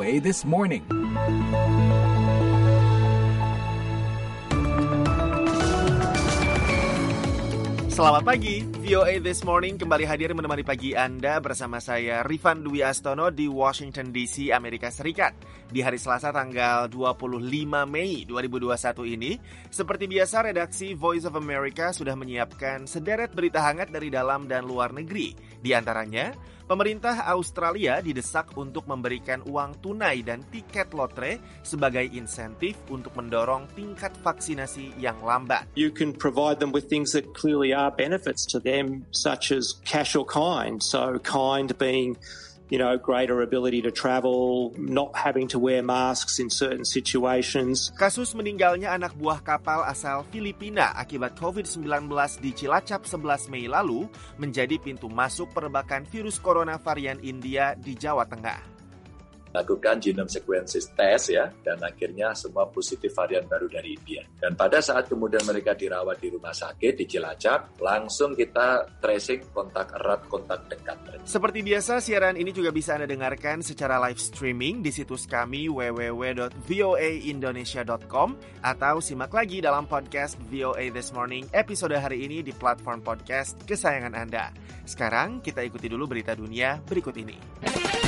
VOA This Morning. Selamat pagi, VOA This Morning kembali hadir menemani pagi Anda bersama saya Rifan Dwi Astono di Washington DC, Amerika Serikat. Di hari Selasa tanggal 25 Mei 2021 ini, seperti biasa redaksi Voice of America sudah menyiapkan sederet berita hangat dari dalam dan luar negeri. Di antaranya, pemerintah Australia didesak untuk memberikan uang tunai dan tiket lotre sebagai insentif untuk mendorong tingkat vaksinasi yang lambat. You can provide them with things that clearly are benefits to them, such as cash or kind. So kind being, greater ability to travel, not having to wear masks in certain situations. Kasus meninggalnya anak buah kapal asal Filipina akibat COVID-19 di Cilacap 11 Mei lalu menjadi pintu masuk perebakan virus corona varian India di Jawa Tengah. Lakukan genome sequences test ya, dan akhirnya semua positif varian baru dari India. Dan pada saat kemudian mereka dirawat di rumah sakit di Cilacap, langsung kita tracing kontak erat, kontak dekat. Seperti biasa, siaran ini juga bisa Anda dengarkan secara live streaming di situs kami www.voaindonesia.com atau simak lagi dalam podcast VOA This Morning episode hari ini di platform podcast kesayangan Anda. Sekarang kita ikuti dulu berita dunia berikut ini.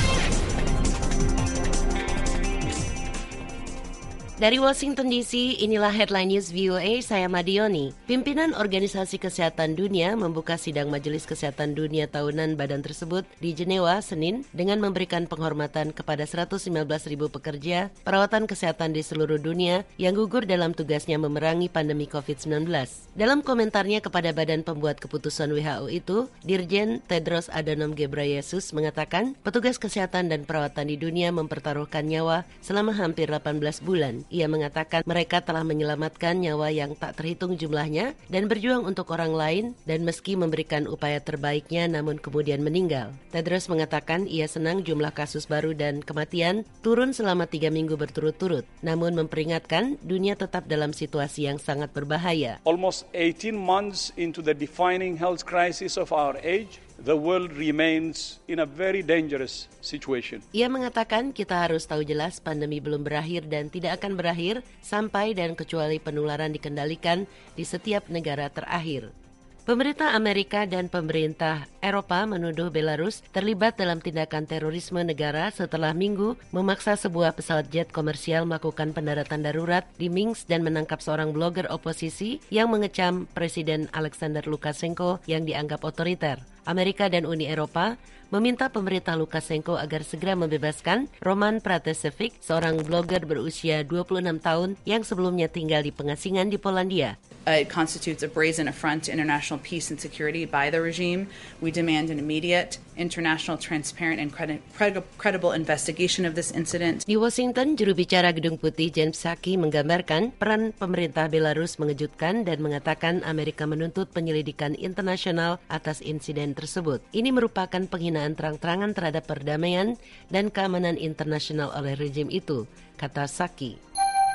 Dari Washington DC, inilah Headline News VOA, saya Madioni. Pimpinan Organisasi Kesehatan Dunia membuka sidang Majelis Kesehatan Dunia tahunan badan tersebut di Jenewa, Senin, dengan memberikan penghormatan kepada 119.000 pekerja perawatan kesehatan di seluruh dunia yang gugur dalam tugasnya memerangi pandemi COVID-19. Dalam komentarnya kepada badan pembuat keputusan WHO itu, Dirjen Tedros Adhanom Ghebreyesus mengatakan, petugas kesehatan dan perawatan di dunia mempertaruhkan nyawa selama hampir 18 bulan. Ia mengatakan mereka telah menyelamatkan nyawa yang tak terhitung jumlahnya dan berjuang untuk orang lain dan meski memberikan upaya terbaiknya namun kemudian meninggal. Tedros mengatakan ia senang jumlah kasus baru dan kematian turun selama 3 minggu berturut-turut, namun memperingatkan dunia tetap dalam situasi yang sangat berbahaya. Almost 18 months into the defining health crisis of our age, the world remains in a very dangerous situation. Ia mengatakan kita harus tahu jelas pandemi belum berakhir dan tidak akan berakhir sampai dan kecuali penularan dikendalikan di setiap negara terakhir. Pemerintah Amerika dan pemerintah Eropa menuduh Belarus terlibat dalam tindakan terorisme negara setelah Minggu memaksa sebuah pesawat jet komersial melakukan pendaratan darurat di Minsk dan menangkap seorang blogger oposisi yang mengecam Presiden Alexander Lukashenko yang dianggap otoriter. Amerika dan Uni Eropa meminta pemerintah Lukashenko agar segera membebaskan Roman Pratasevich, seorang blogger berusia 26 tahun yang sebelumnya tinggal di pengasingan di Polandia. It constitutes a brazen affront to international peace and security by the regime. We demand an immediate, international, transparent, and credible investigation of this incident. Di Washington, juru bicara Gedung Putih Jen Psaki menggambarkan peran pemerintah Belarus mengejutkan dan mengatakan Amerika menuntut penyelidikan internasional atas insiden tersebut. Ini merupakan penghinaan terang-terangan terhadap perdamaian dan keamanan internasional oleh rejim itu, kata Psaki.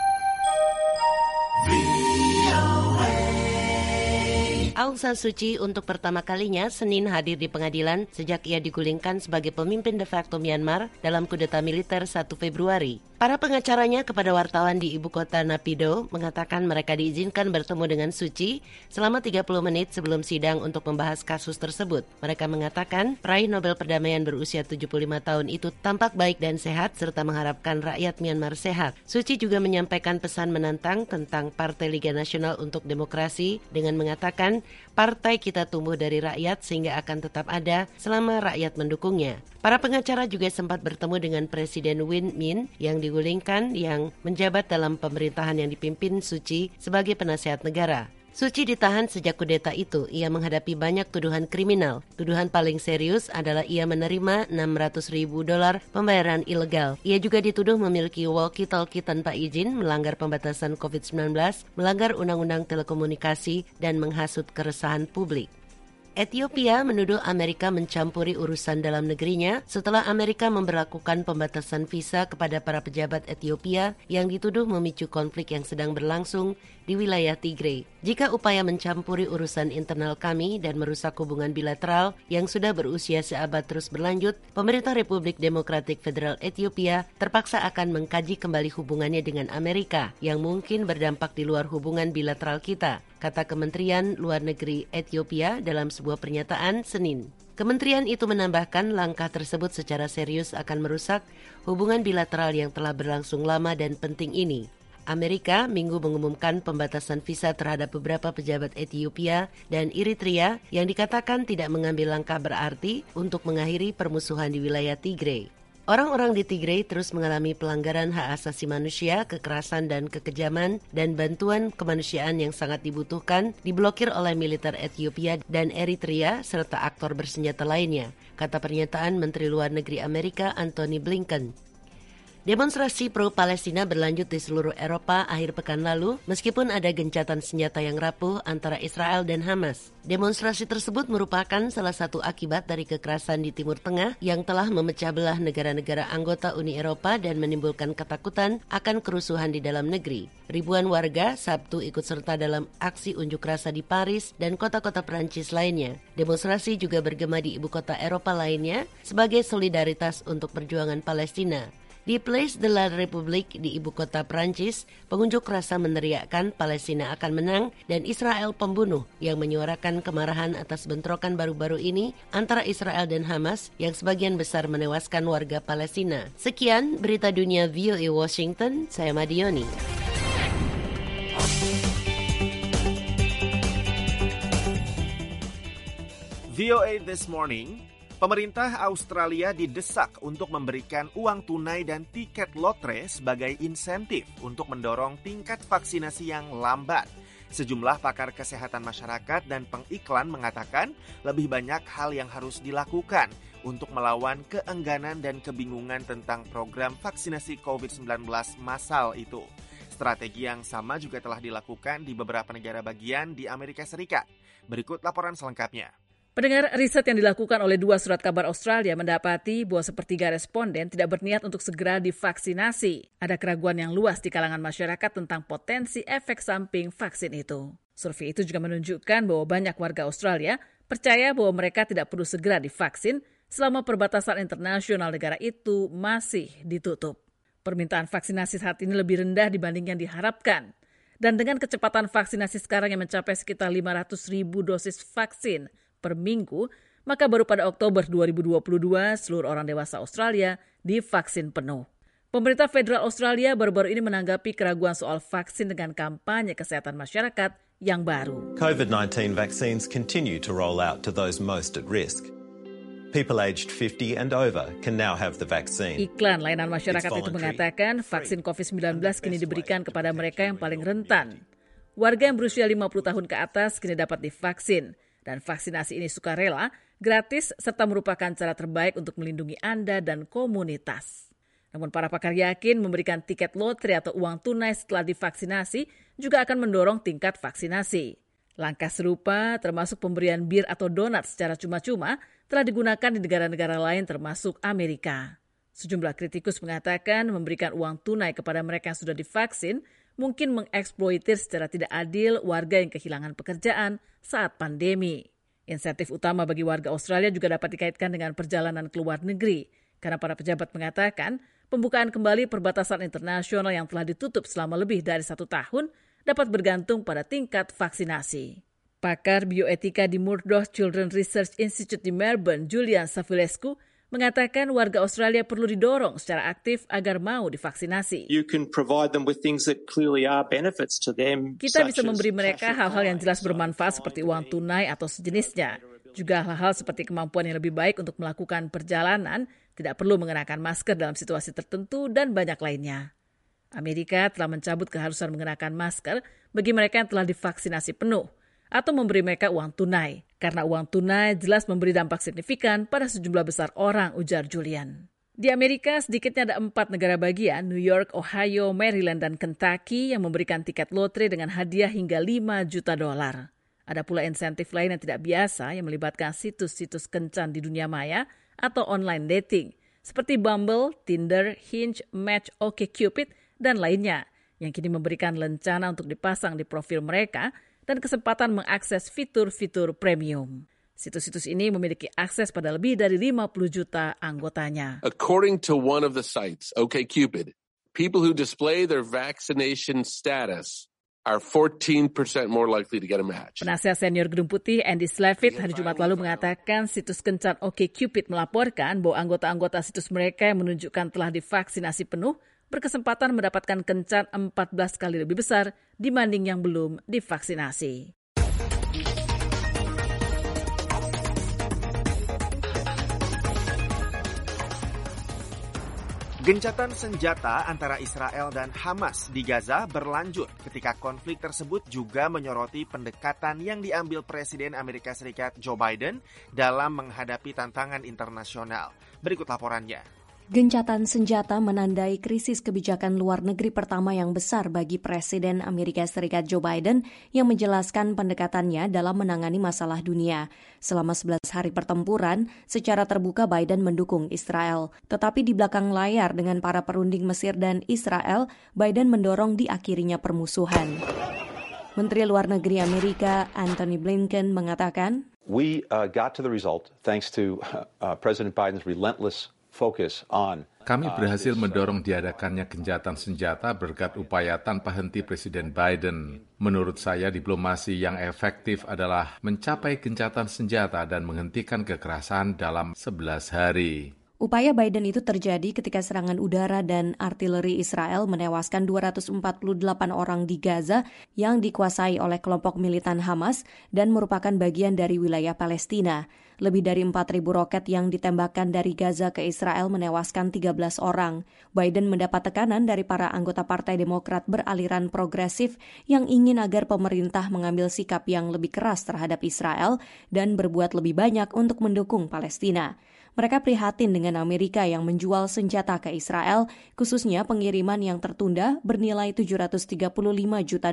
Aung San Suu Kyi untuk pertama kalinya Senin hadir di pengadilan sejak ia digulingkan sebagai pemimpin de facto Myanmar dalam kudeta militer 1 Februari. Para pengacaranya kepada wartawan di ibu kota Naypyidaw mengatakan mereka diizinkan bertemu dengan Suu Kyi selama 30 menit sebelum sidang untuk membahas kasus tersebut. Mereka mengatakan peraih Nobel Perdamaian berusia 75 tahun itu tampak baik dan sehat serta mengharapkan rakyat Myanmar sehat. Suu Kyi juga menyampaikan pesan menantang tentang Partai Liga Nasional untuk Demokrasi dengan mengatakan partai kita tumbuh dari rakyat sehingga akan tetap ada selama rakyat mendukungnya. Para pengacara juga sempat bertemu dengan Presiden Win Myint yang digulingkan yang menjabat dalam pemerintahan yang dipimpin Suu Kyi sebagai penasehat negara. Suu Kyi ditahan sejak kudeta itu. Ia menghadapi banyak tuduhan kriminal. Tuduhan paling serius adalah ia menerima $600.000 pembayaran ilegal. Ia juga dituduh memiliki walkie-talkie tanpa izin, melanggar pembatasan COVID-19, melanggar undang-undang telekomunikasi, dan menghasut keresahan publik. Ethiopia menuduh Amerika mencampuri urusan dalam negerinya setelah Amerika memberlakukan pembatasan visa kepada para pejabat Ethiopia yang dituduh memicu konflik yang sedang berlangsung di wilayah Tigray. Jika upaya mencampuri urusan internal kami dan merusak hubungan bilateral yang sudah berusia seabad terus berlanjut, pemerintah Republik Demokratik Federal Ethiopia terpaksa akan mengkaji kembali hubungannya dengan Amerika yang mungkin berdampak di luar hubungan bilateral kita, kata Kementerian Luar Negeri Ethiopia dalam sebuah pernyataan Senin. Kementerian itu menambahkan langkah tersebut secara serius akan merusak hubungan bilateral yang telah berlangsung lama dan penting ini. Amerika Minggu mengumumkan pembatasan visa terhadap beberapa pejabat Ethiopia dan Eritrea yang dikatakan tidak mengambil langkah berarti untuk mengakhiri permusuhan di wilayah Tigray. Orang-orang di Tigray terus mengalami pelanggaran hak asasi manusia, kekerasan dan kekejaman, dan bantuan kemanusiaan yang sangat dibutuhkan diblokir oleh militer Ethiopia dan Eritrea serta aktor bersenjata lainnya, kata pernyataan Menteri Luar Negeri Amerika Antony Blinken. Demonstrasi pro-Palestina berlanjut di seluruh Eropa akhir pekan lalu meskipun ada gencatan senjata yang rapuh antara Israel dan Hamas. Demonstrasi tersebut merupakan salah satu akibat dari kekerasan di Timur Tengah yang telah memecah belah negara-negara anggota Uni Eropa dan menimbulkan ketakutan akan kerusuhan di dalam negeri. Ribuan warga Sabtu ikut serta dalam aksi unjuk rasa di Paris dan kota-kota Prancis lainnya. Demonstrasi juga bergema di ibu kota Eropa lainnya sebagai solidaritas untuk perjuangan Palestina. Di Place de la République di ibu kota Prancis, pengunjuk rasa meneriakkan Palestina akan menang dan Israel pembunuh yang menyuarakan kemarahan atas bentrokan baru-baru ini antara Israel dan Hamas yang sebagian besar menewaskan warga Palestina. Sekian berita dunia VOA Washington, saya Madioni. VOA This Morning. Pemerintah Australia didesak untuk memberikan uang tunai dan tiket lotre sebagai insentif untuk mendorong tingkat vaksinasi yang lambat. Sejumlah pakar kesehatan masyarakat dan pengiklan mengatakan lebih banyak hal yang harus dilakukan untuk melawan keengganan dan kebingungan tentang program vaksinasi COVID-19 massal itu. Strategi yang sama juga telah dilakukan di beberapa negara bagian di Amerika Serikat. Berikut laporan selengkapnya. Pendengar, riset yang dilakukan oleh 2 surat kabar Australia mendapati bahwa sepertiga responden tidak berniat untuk segera divaksinasi. Ada keraguan yang luas di kalangan masyarakat tentang potensi efek samping vaksin itu. Survei itu juga menunjukkan bahwa banyak warga Australia percaya bahwa mereka tidak perlu segera divaksin selama perbatasan internasional negara itu masih ditutup. Permintaan vaksinasi saat ini lebih rendah dibanding yang diharapkan. Dan dengan kecepatan vaksinasi sekarang yang mencapai sekitar 500.000 dosis vaksin per minggu, maka baru pada Oktober 2022 seluruh orang dewasa Australia divaksin penuh. Pemerintah federal Australia baru-baru ini menanggapi keraguan soal vaksin dengan kampanye kesehatan masyarakat yang baru. COVID-19 vaccines continue to roll out to those most at risk. People aged 50 and over can now have the vaccine. Iklan layanan masyarakat itu mengatakan vaksin COVID-19 kini diberikan kepada mereka yang paling rentan. Warga yang berusia 50 tahun ke atas kini dapat divaksin. Dan vaksinasi ini sukarela, gratis, serta merupakan cara terbaik untuk melindungi Anda dan komunitas. Namun para pakar yakin memberikan tiket lotre atau uang tunai setelah divaksinasi juga akan mendorong tingkat vaksinasi. Langkah serupa, termasuk pemberian bir atau donat secara cuma-cuma, telah digunakan di negara-negara lain termasuk Amerika. Sejumlah kritikus mengatakan memberikan uang tunai kepada mereka yang sudah divaksin mungkin mengeksploitir secara tidak adil warga yang kehilangan pekerjaan saat pandemi. Insentif utama bagi warga Australia juga dapat dikaitkan dengan perjalanan ke luar negeri, karena para pejabat mengatakan pembukaan kembali perbatasan internasional yang telah ditutup selama lebih dari 1 tahun dapat bergantung pada tingkat vaksinasi. Pakar bioetika di Murdoch Children's Research Institute di Melbourne, Julian Savulescu, mengatakan warga Australia perlu didorong secara aktif agar mau divaksinasi. You can provide them with things that clearly are benefits to them. Kita bisa memberi mereka hal-hal yang jelas bermanfaat seperti uang tunai atau sejenisnya. Juga hal-hal seperti kemampuan yang lebih baik untuk melakukan perjalanan, tidak perlu mengenakan masker dalam situasi tertentu, dan banyak lainnya. Amerika telah mencabut keharusan mengenakan masker bagi mereka yang telah divaksinasi penuh, atau memberi mereka uang tunai. Karena uang tunai jelas memberi dampak signifikan pada sejumlah besar orang, ujar Julian. Di Amerika, sedikitnya ada 4 negara bagian, New York, Ohio, Maryland, dan Kentucky yang memberikan tiket lotre dengan hadiah hingga $5 juta. Ada pula insentif lain yang tidak biasa yang melibatkan situs-situs kencan di dunia maya atau online dating, seperti Bumble, Tinder, Hinge, Match, OkCupid, dan lainnya, yang kini memberikan lencana untuk dipasang di profil mereka dan kesempatan mengakses fitur-fitur premium. Situs-situs ini memiliki akses pada lebih dari 50 juta anggotanya. According to one of the sites, OkCupid, people who display their vaccination status are 14% more likely to get a match. Penasihat senior Gedung Putih Andy Slavitt hari Jumat lalu mengatakan situs kencan OkCupid melaporkan bahwa anggota-anggota situs mereka yang menunjukkan telah divaksinasi penuh berkesempatan mendapatkan kencan 14 kali lebih besar dibanding yang belum divaksinasi. Gencatan senjata antara Israel dan Hamas di Gaza berlanjut ketika konflik tersebut juga menyoroti pendekatan yang diambil Presiden Amerika Serikat Joe Biden dalam menghadapi tantangan internasional. Berikut laporannya. Gencatan senjata menandai krisis kebijakan luar negeri pertama yang besar bagi Presiden Amerika Serikat Joe Biden yang menjelaskan pendekatannya dalam menangani masalah dunia. Selama 11 hari pertempuran, secara terbuka Biden mendukung Israel. Tetapi di belakang layar dengan para perunding Mesir dan Israel, Biden mendorong diakhirinya permusuhan. Menteri Luar Negeri Amerika Antony Blinken mengatakan, We got to the result thanks to President Biden's relentless Kami berhasil mendorong diadakannya gencatan senjata berkat upaya tanpa henti Presiden Biden. Menurut saya, diplomasi yang efektif adalah mencapai gencatan senjata dan menghentikan kekerasan dalam 11 hari. Upaya Biden itu terjadi ketika serangan udara dan artileri Israel menewaskan 248 orang di Gaza yang dikuasai oleh kelompok militan Hamas dan merupakan bagian dari wilayah Palestina. Lebih dari 4.000 roket yang ditembakkan dari Gaza ke Israel menewaskan 13 orang. Biden mendapat tekanan dari para anggota Partai Demokrat beraliran progresif yang ingin agar pemerintah mengambil sikap yang lebih keras terhadap Israel dan berbuat lebih banyak untuk mendukung Palestina. Mereka prihatin dengan Amerika yang menjual senjata ke Israel, khususnya pengiriman yang tertunda bernilai $735 juta.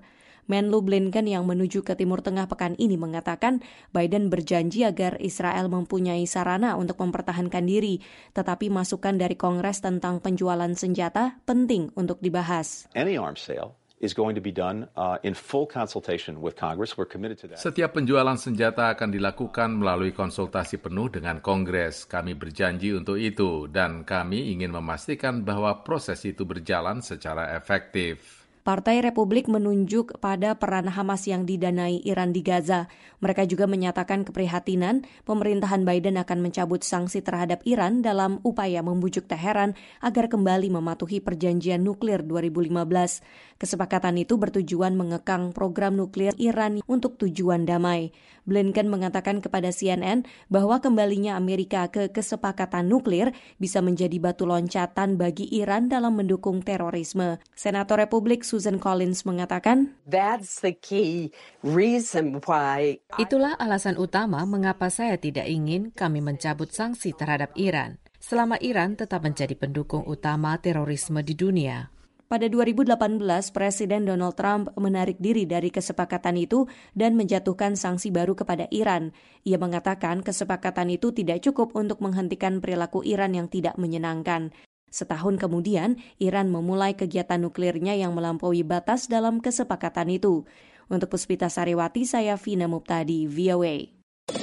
Menlu Blinken yang menuju ke Timur Tengah pekan ini mengatakan Biden berjanji agar Israel mempunyai sarana untuk mempertahankan diri, tetapi masukan dari Kongres tentang penjualan senjata penting untuk dibahas. Any arms sale is going to be done in full consultation with Congress. We're committed to that. Setiap penjualan senjata akan dilakukan melalui konsultasi penuh dengan Kongres. Kami berjanji untuk itu dan kami ingin memastikan bahwa proses itu berjalan secara efektif. Partai Republik menunjuk pada peran Hamas yang didanai Iran di Gaza. Mereka juga menyatakan keprihatinan pemerintahan Biden akan mencabut sanksi terhadap Iran dalam upaya membujuk Teheran agar kembali mematuhi perjanjian nuklir 2015. Kesepakatan itu bertujuan mengekang program nuklir Iran untuk tujuan damai. Blinken mengatakan kepada CNN bahwa kembalinya Amerika ke kesepakatan nuklir bisa menjadi batu loncatan bagi Iran dalam mendukung terorisme. Senator Republik Susan Collins mengatakan, That's the key reason why. Itulah alasan utama mengapa saya tidak ingin kami mencabut sanksi terhadap Iran, selama Iran tetap menjadi pendukung utama terorisme di dunia. Pada 2018, Presiden Donald Trump menarik diri dari kesepakatan itu dan menjatuhkan sanksi baru kepada Iran. Ia mengatakan kesepakatan itu tidak cukup untuk menghentikan perilaku Iran yang tidak menyenangkan. Setahun kemudian, Iran memulai kegiatan nuklirnya yang melampaui batas dalam kesepakatan itu. Untuk Puspita Sariwati, saya Vina Muptadi, VOA.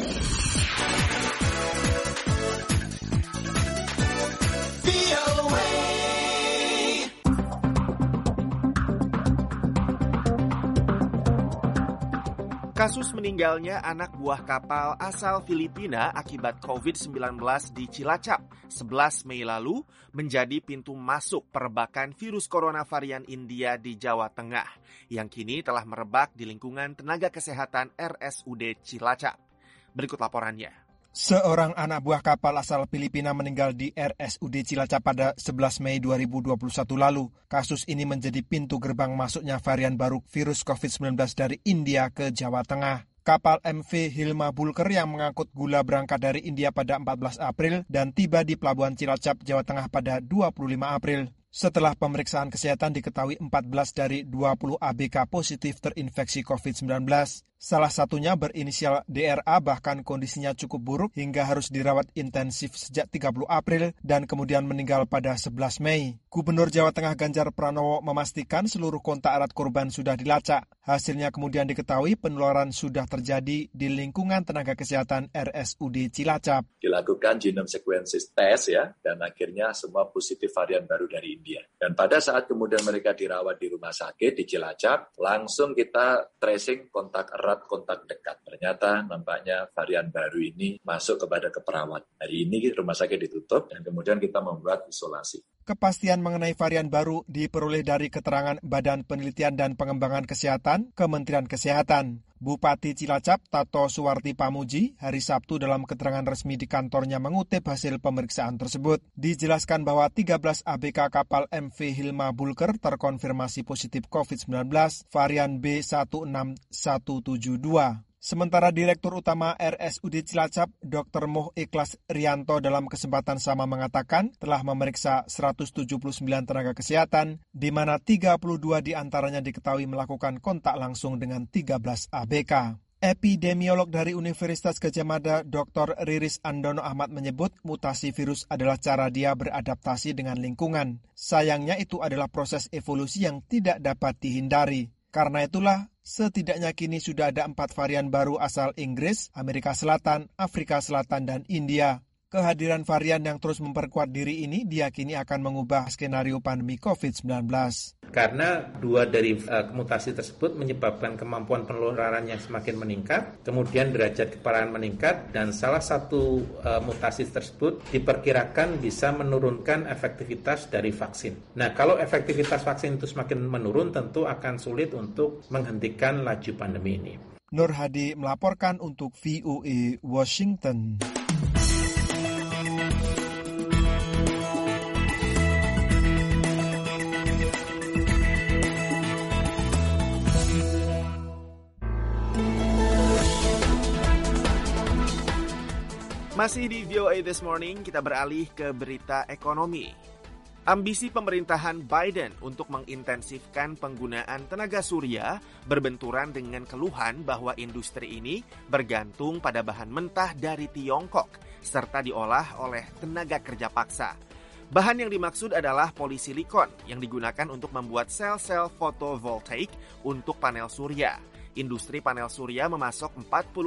Kasus meninggalnya anak buah kapal asal Filipina akibat COVID-19 di Cilacap 11 Mei lalu menjadi pintu masuk perbakan virus corona varian India di Jawa Tengah yang kini telah merebak di lingkungan tenaga kesehatan RSUD Cilacap. Berikut laporannya. Seorang anak buah kapal asal Filipina meninggal di RSUD Cilacap pada 11 Mei 2021 lalu. Kasus ini menjadi pintu gerbang masuknya varian baru virus COVID-19 dari India ke Jawa Tengah. Kapal MV Hilma Bulker yang mengangkut gula berangkat dari India pada 14 April dan tiba di Pelabuhan Cilacap, Jawa Tengah pada 25 April. Setelah pemeriksaan kesehatan diketahui 14 dari 20 ABK positif terinfeksi COVID-19. Salah satunya berinisial DRA, bahkan kondisinya cukup buruk hingga harus dirawat intensif sejak 30 April dan kemudian meninggal pada 11 Mei. Gubernur Jawa Tengah Ganjar Pranowo memastikan seluruh kontak erat korban sudah dilacak. Hasilnya kemudian diketahui penularan sudah terjadi di lingkungan tenaga kesehatan RSUD Cilacap. Dilakukan genome sequences test ya, dan akhirnya semua positif varian baru dari India. Dan pada saat kemudian mereka dirawat di rumah sakit di Cilacap, langsung kita tracing kontak erat, kontak dekat. Ternyata nampaknya varian baru ini masuk kepada keperawat. Hari ini rumah sakit ditutup dan kemudian kita membuat isolasi. Kepastian mengenai varian baru diperoleh dari keterangan Badan Penelitian dan Pengembangan Kesehatan, Kementerian Kesehatan. Bupati Cilacap, Tato Suwarti Pamuji, hari Sabtu dalam keterangan resmi di kantornya mengutip hasil pemeriksaan tersebut. Dijelaskan bahwa 13 ABK kapal MV Hilma Bulker terkonfirmasi positif COVID-19 varian B16172. Sementara Direktur Utama RSUD Cilacap, Dr. Moh Ikhlas Rianto dalam kesempatan sama mengatakan telah memeriksa 179 tenaga kesehatan, di mana 32 diantaranya diketahui melakukan kontak langsung dengan 13 ABK. Epidemiolog dari Universitas Gadjah Mada, Dr. Riris Andono Ahmad menyebut mutasi virus adalah cara dia beradaptasi dengan lingkungan. Sayangnya itu adalah proses evolusi yang tidak dapat dihindari. Karena itulah, setidaknya kini sudah ada 4 varian baru asal Inggris, Amerika Selatan, Afrika Selatan, dan India. Kehadiran varian yang terus memperkuat diri ini diyakini akan mengubah skenario pandemi COVID-19. Karena 2 dari mutasi tersebut menyebabkan kemampuan penularan yang semakin meningkat, kemudian derajat keparahan meningkat, dan salah satu mutasi tersebut diperkirakan bisa menurunkan efektivitas dari vaksin. Nah, kalau efektivitas vaksin itu semakin menurun, tentu akan sulit untuk menghentikan laju pandemi ini. Nur Hadi melaporkan untuk VOA Washington. Masih di VOA This Morning, kita beralih ke berita ekonomi. Ambisi pemerintahan Biden untuk mengintensifkan penggunaan tenaga surya berbenturan dengan keluhan bahwa industri ini bergantung pada bahan mentah dari Tiongkok, serta diolah oleh tenaga kerja paksa. Bahan yang dimaksud adalah polisilikon yang digunakan untuk membuat sel-sel fotovoltaik untuk panel surya. Industri panel surya memasok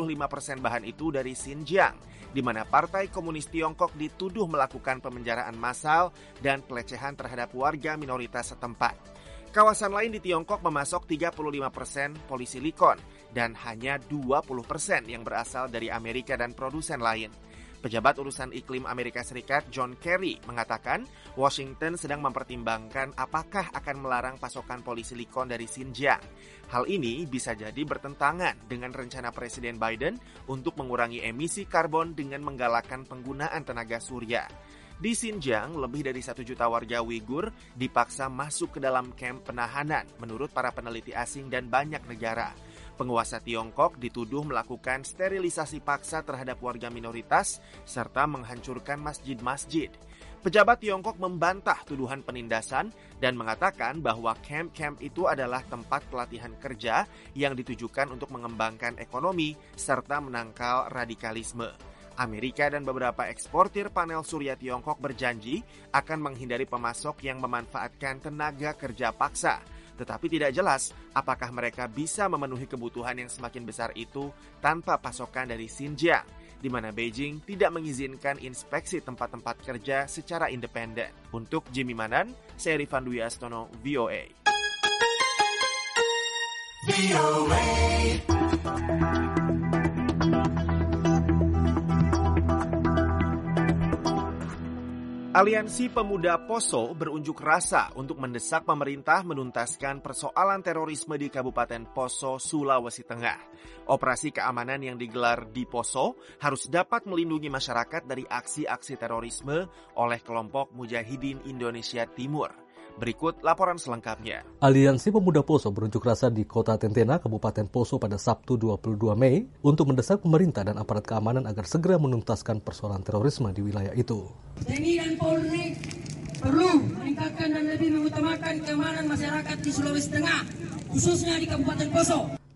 45% bahan itu dari Xinjiang, di mana Partai Komunis Tiongkok dituduh melakukan pemenjaraan massal dan pelecehan terhadap warga minoritas setempat. Kawasan lain di Tiongkok memasok 35% polisilikon dan hanya 20% yang berasal dari Amerika dan produsen lain. Pejabat urusan iklim Amerika Serikat John Kerry mengatakan Washington sedang mempertimbangkan apakah akan melarang pasokan polisilikon dari Xinjiang. Hal ini bisa jadi bertentangan dengan rencana Presiden Biden untuk mengurangi emisi karbon dengan menggalakkan penggunaan tenaga surya. Di Xinjiang, lebih dari 1 juta warga Uighur dipaksa masuk ke dalam kamp penahanan menurut para peneliti asing dan banyak negara. Penguasa Tiongkok dituduh melakukan sterilisasi paksa terhadap warga minoritas serta menghancurkan masjid-masjid. Pejabat Tiongkok membantah tuduhan penindasan dan mengatakan bahwa kamp-kamp itu adalah tempat pelatihan kerja yang ditujukan untuk mengembangkan ekonomi serta menangkal radikalisme. Amerika dan beberapa eksportir panel surya Tiongkok berjanji akan menghindari pemasok yang memanfaatkan tenaga kerja paksa. Tetapi tidak jelas apakah mereka bisa memenuhi kebutuhan yang semakin besar itu tanpa pasokan dari Xinjiang, di mana Beijing tidak mengizinkan inspeksi tempat-tempat kerja secara independen. Untuk Jimmy Manan, saya Rifan Dwi Astono, VOA. Aliansi Pemuda Poso berunjuk rasa untuk mendesak pemerintah menuntaskan persoalan terorisme di Kabupaten Poso, Sulawesi Tengah. Operasi keamanan yang digelar di Poso harus dapat melindungi masyarakat dari aksi-aksi terorisme oleh kelompok Mujahidin Indonesia Timur. Berikut laporan selengkapnya. Aliansi Pemuda Poso berunjuk rasa di Kota Tentena, Kabupaten Poso pada Sabtu 22 Mei untuk mendesak pemerintah dan aparat keamanan agar segera menuntaskan persoalan terorisme di wilayah itu. TNI dan Polri perlu meningkatkan dan lebih mengutamakan keamanan masyarakat di Sulawesi Tengah, khususnya di Kabupaten Poso.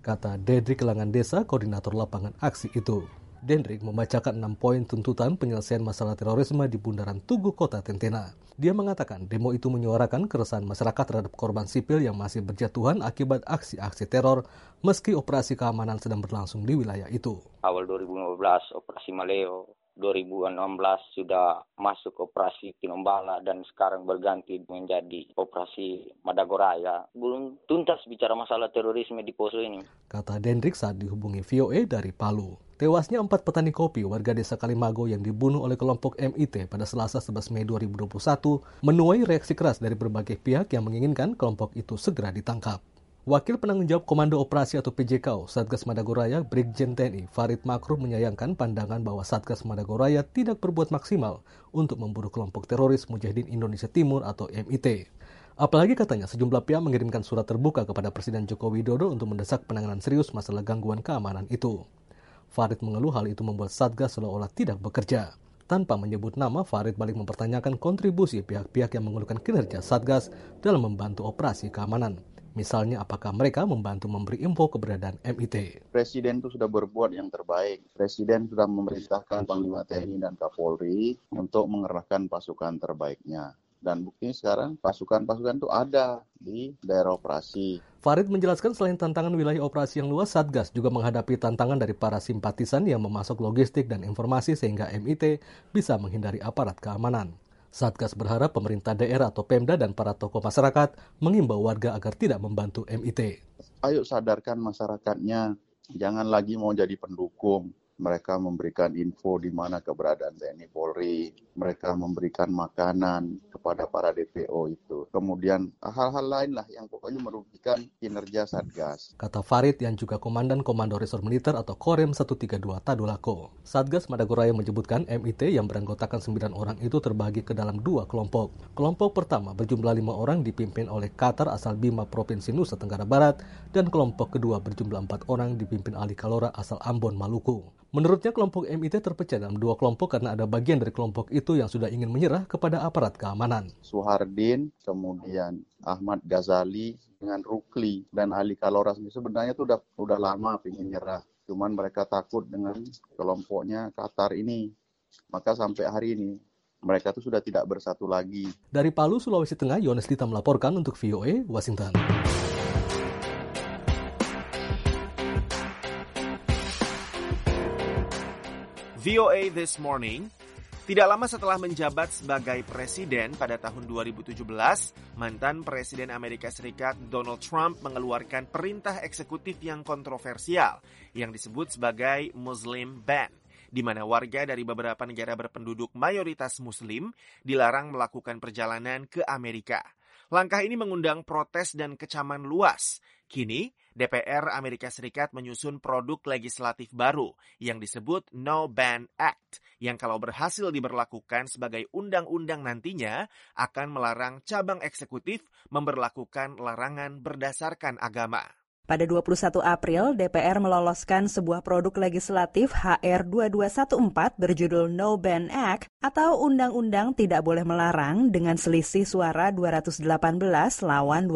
kata Dedrick Langan-Desa, koordinator lapangan aksi itu. Dedrick membacakan 6 poin tuntutan penyelesaian masalah terorisme di Bundaran Tugu Kota Tentena. Dia mengatakan demo itu menyuarakan keresahan masyarakat terhadap korban sipil yang masih berjatuhan akibat aksi-aksi teror meski operasi keamanan sedang berlangsung di wilayah itu. Awal 2015 operasi Maleo, 2016 sudah masuk operasi Tinombala dan sekarang berganti menjadi operasi Madagoraya. Belum tuntas bicara masalah terorisme di Poso ini, kata Dedrick saat dihubungi VOA dari Palu. Tewasnya 4 petani kopi warga desa Kalimago yang dibunuh oleh kelompok MIT pada Selasa 11 Mei 2021 menuai reaksi keras dari berbagai pihak yang menginginkan kelompok itu segera ditangkap. Wakil Penanggung Jawab Komando Operasi atau PJKO Satgas Madagoraya, Brigjen TNI Farid Makruh menyayangkan pandangan bahwa Satgas Madagoraya tidak berbuat maksimal untuk memburu kelompok teroris Mujahidin Indonesia Timur atau MIT. Apalagi katanya sejumlah pihak mengirimkan surat terbuka kepada Presiden Joko Widodo untuk mendesak penanganan serius masalah gangguan keamanan itu. Farid mengeluh hal itu membuat Satgas seolah-olah tidak bekerja. Tanpa menyebut nama, Farid balik mempertanyakan kontribusi pihak-pihak yang mengeluhkan kinerja Satgas dalam membantu operasi keamanan. Misalnya, apakah mereka membantu memberi info keberadaan MIT? Presiden itu sudah berbuat yang terbaik. Presiden sudah memerintahkan Panglima TNI dan Kapolri untuk mengerahkan pasukan terbaiknya. Dan buktinya sekarang pasukan-pasukan itu ada di daerah operasi. Farid menjelaskan selain tantangan wilayah operasi yang luas, Satgas juga menghadapi tantangan dari para simpatisan yang memasok logistik dan informasi sehingga MIT bisa menghindari aparat keamanan. Satgas berharap pemerintah daerah atau Pemda dan para tokoh masyarakat mengimbau warga agar tidak membantu MIT. Ayo sadarkan masyarakatnya, jangan lagi mau jadi pendukung. Mereka memberikan info di mana keberadaan TNI Polri. Mereka memberikan makanan kepada para DPO itu. Kemudian hal-hal lain lah yang pokoknya merugikan kinerja Satgas. Kata Farid yang juga Komandan Komando Resor Militer atau Korem 132 Tadulako. Satgas Madagoraya menyebutkan MIT yang beranggotakan 9 orang itu terbagi ke dalam 2 kelompok. Kelompok pertama berjumlah 5 orang dipimpin oleh Qatar asal Bima Provinsi Nusa Tenggara Barat dan kelompok kedua berjumlah 4 orang dipimpin Ali Kalora asal Ambon, Maluku. Menurutnya kelompok MIT terpecah dalam 2 kelompok karena ada bagian dari kelompok itu yang sudah ingin menyerah kepada aparat keamanan. Suhardin, kemudian Ahmad Ghazali dengan Rukli dan Ali Kalora sebenarnya itu udah lama ingin nyerah. Cuman mereka takut dengan kelompoknya Qatar ini. Maka sampai hari ini mereka itu sudah tidak bersatu lagi. Dari Palu, Sulawesi Tengah, Yones Dita melaporkan untuk VOA Washington. VOA This Morning. Tidak lama setelah menjabat sebagai presiden pada tahun 2017, mantan Presiden Amerika Serikat Donald Trump mengeluarkan perintah eksekutif yang kontroversial yang disebut sebagai Muslim Ban, di mana warga dari beberapa negara berpenduduk mayoritas Muslim dilarang melakukan perjalanan ke Amerika. Langkah ini mengundang protes dan kecaman luas. Kini, DPR Amerika Serikat menyusun produk legislatif baru yang disebut No Ban Act, yang kalau berhasil diberlakukan sebagai undang-undang nantinya akan melarang cabang eksekutif memberlakukan larangan berdasarkan agama. Pada 21 April, DPR meloloskan sebuah produk legislatif HR 2214 berjudul No Ban Act atau Undang-Undang Tidak Boleh Melarang dengan selisih suara 218 lawan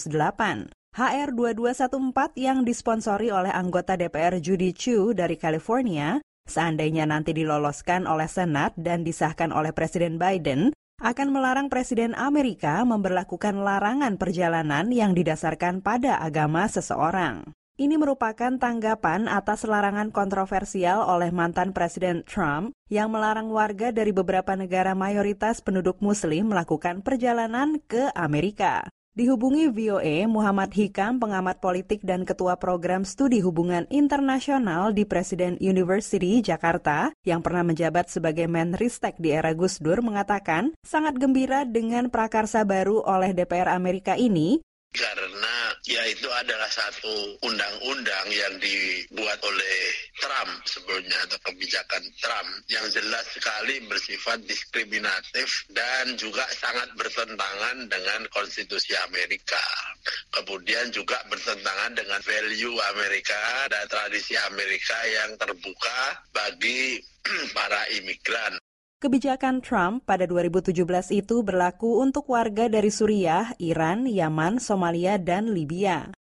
208. HR 2214 yang disponsori oleh anggota DPR Judy Chu dari California, seandainya nanti diloloskan oleh Senat dan disahkan oleh Presiden Biden, akan melarang Presiden Amerika memberlakukan larangan perjalanan yang didasarkan pada agama seseorang. Ini merupakan tanggapan atas larangan kontroversial oleh mantan Presiden Trump yang melarang warga dari beberapa negara mayoritas penduduk Muslim melakukan perjalanan ke Amerika. Dihubungi VOA, Muhammad Hikam, pengamat politik dan ketua program studi hubungan internasional di Presiden University, Jakarta, yang pernah menjabat sebagai Menristek di era Gus Dur, mengatakan sangat gembira dengan prakarsa baru oleh DPR Amerika ini, karena ya itu adalah satu undang-undang yang dibuat oleh Trump sebelumnya atau kebijakan Trump yang jelas sekali bersifat diskriminatif dan juga sangat bertentangan dengan konstitusi Amerika. Kemudian juga bertentangan dengan value Amerika dan tradisi Amerika yang terbuka bagi para imigran. Kebijakan Trump pada 2017 itu berlaku untuk warga dari Suriah, Iran, Yaman, Somalia, dan Libya.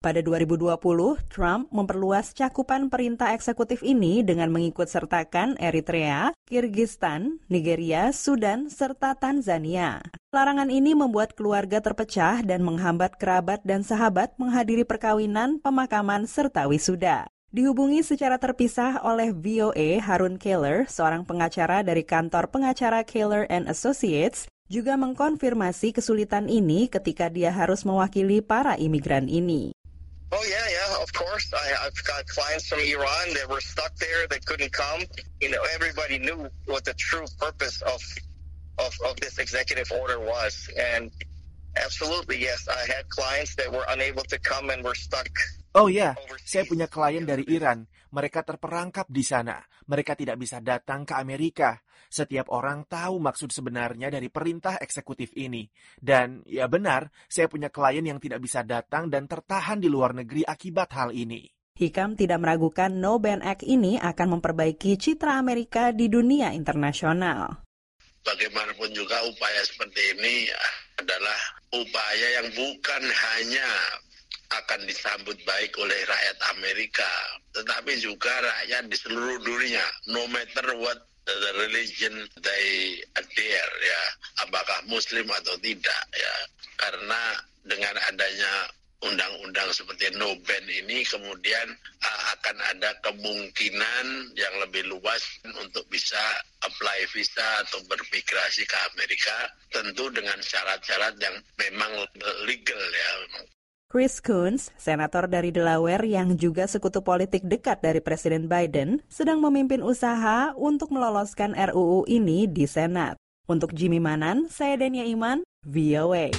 Pada 2020, Trump memperluas cakupan perintah eksekutif ini dengan mengikut sertakan Eritrea, Kirgistan, Nigeria, Sudan, serta Tanzania. Larangan ini membuat keluarga terpecah dan menghambat kerabat dan sahabat menghadiri perkawinan, pemakaman, serta wisuda. Dihubungi secara terpisah oleh VOA, Harun Keller, seorang pengacara dari kantor pengacara Keller & Associates, juga mengkonfirmasi kesulitan ini ketika dia harus mewakili para imigran ini. Oh yeah, of course. I've got clients from Iran that were stuck there, that couldn't come. You know, everybody knew what the true purpose of this executive order was, and absolutely yes, I had clients that were unable to come and were stuck. Oh ya, saya punya klien dari Iran. Mereka terperangkap di sana. Mereka tidak bisa datang ke Amerika. Setiap orang tahu maksud sebenarnya dari perintah eksekutif ini. Dan ya benar, saya punya klien yang tidak bisa datang dan tertahan di luar negeri akibat hal ini. Hikam tidak meragukan No Ban Act ini akan memperbaiki citra Amerika di dunia internasional. Bagaimanapun juga upaya seperti ini adalah upaya yang bukan hanya akan disambut baik oleh rakyat Amerika, tetapi juga rakyat di seluruh dunia, no matter what the religion they adhere, ya, apakah Muslim atau tidak, ya, karena dengan adanya undang-undang seperti No Ban ini kemudian akan ada kemungkinan yang lebih luas untuk bisa apply visa atau bermigrasi ke Amerika, tentu dengan syarat-syarat yang memang legal, ya. Chris Coons, senator dari Delaware yang juga sekutu politik dekat dari Presiden Biden, sedang memimpin usaha untuk meloloskan RUU ini di Senat. Untuk Jimmy Manan, saya Denia Iman, VOA.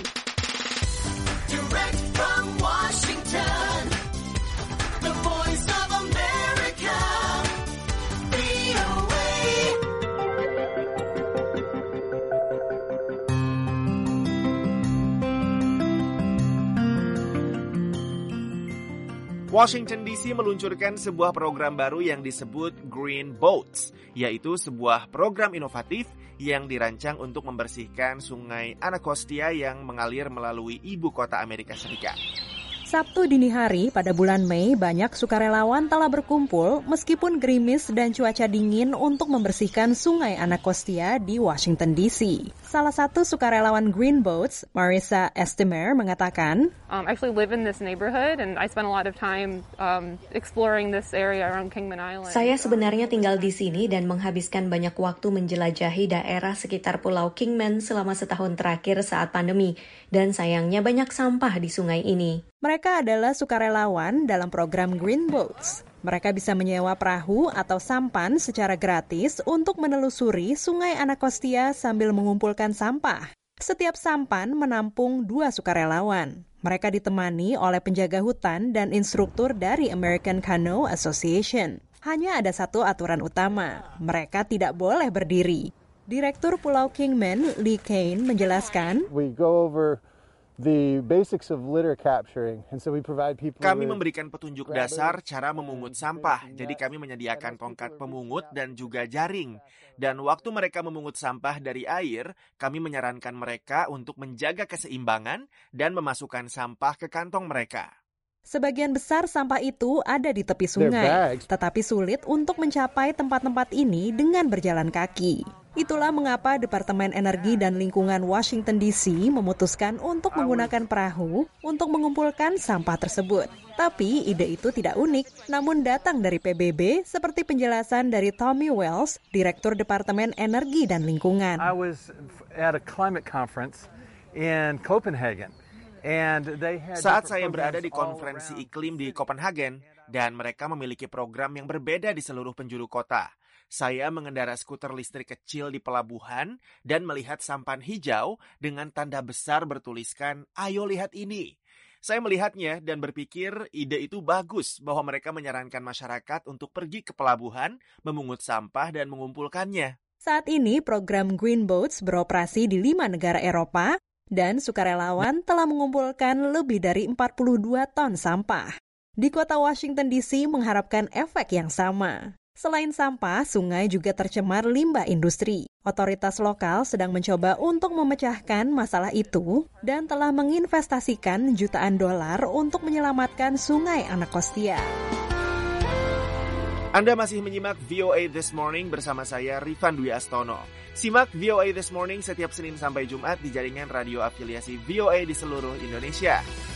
Direct from Washington, the voice of America, VOA. Washington DC meluncurkan sebuah program baru yang disebut Green Boats, yaitu sebuah program inovatif yang dirancang untuk membersihkan sungai Anacostia yang mengalir melalui ibu kota Amerika Serikat. Sabtu dini hari pada bulan Mei, banyak sukarelawan telah berkumpul meskipun gerimis dan cuaca dingin untuk membersihkan sungai Anacostia di Washington DC. Salah satu sukarelawan Green Boats, Marissa Estimer, mengatakan, I actually live in this neighborhood and I spend a lot of time exploring this area around Kingman Island. Saya sebenarnya tinggal di sini dan menghabiskan banyak waktu menjelajahi daerah sekitar Pulau Kingman selama setahun terakhir saat pandemi, dan sayangnya banyak sampah di sungai ini. Mereka adalah sukarelawan dalam program Green Boats. Mereka bisa menyewa perahu atau sampan secara gratis untuk menelusuri sungai Anacostia sambil mengumpulkan sampah. Setiap sampan menampung 2 sukarelawan. Mereka ditemani oleh penjaga hutan dan instruktur dari American Canoe Association. Hanya ada satu aturan utama, mereka tidak boleh berdiri. Direktur Pulau Kingman, Lee Kane, menjelaskan, Kami memberikan petunjuk dasar cara memungut sampah. Jadi kami menyediakan tongkat pemungut dan juga jaring. Dan waktu mereka memungut sampah dari air, kami menyarankan mereka untuk menjaga keseimbangan dan memasukkan sampah ke kantong mereka. Sebagian besar sampah itu ada di tepi sungai, tetapi sulit untuk mencapai tempat-tempat ini dengan berjalan kaki. Itulah mengapa Departemen Energi dan Lingkungan Washington DC memutuskan untuk menggunakan perahu untuk mengumpulkan sampah tersebut. Tapi ide itu tidak unik, namun datang dari PBB seperti penjelasan dari Tommy Wells, Direktur Departemen Energi dan Lingkungan. I was at a climate conference in Copenhagen. Saat saya berada di konferensi iklim di Copenhagen, dan mereka memiliki program yang berbeda di seluruh penjuru kota. Saya mengendarai skuter listrik kecil di pelabuhan dan melihat sampan hijau dengan tanda besar bertuliskan, "Ayo lihat ini." Saya melihatnya dan berpikir ide itu bagus bahwa mereka menyarankan masyarakat untuk pergi ke pelabuhan, memungut sampah dan mengumpulkannya. Saat ini program Green Boats beroperasi di 5 negara Eropa dan sukarelawan telah mengumpulkan lebih dari 42 ton sampah. Di kota Washington DC mengharapkan efek yang sama. Selain sampah, sungai juga tercemar limbah industri. Otoritas lokal sedang mencoba untuk memecahkan masalah itu dan telah menginvestasikan jutaan dolar untuk menyelamatkan Sungai Anacostia. Anda masih menyimak VOA This Morning bersama saya Rifan Dwi Astono. Simak VOA This Morning setiap Senin sampai Jumat di jaringan radio afiliasi VOA di seluruh Indonesia.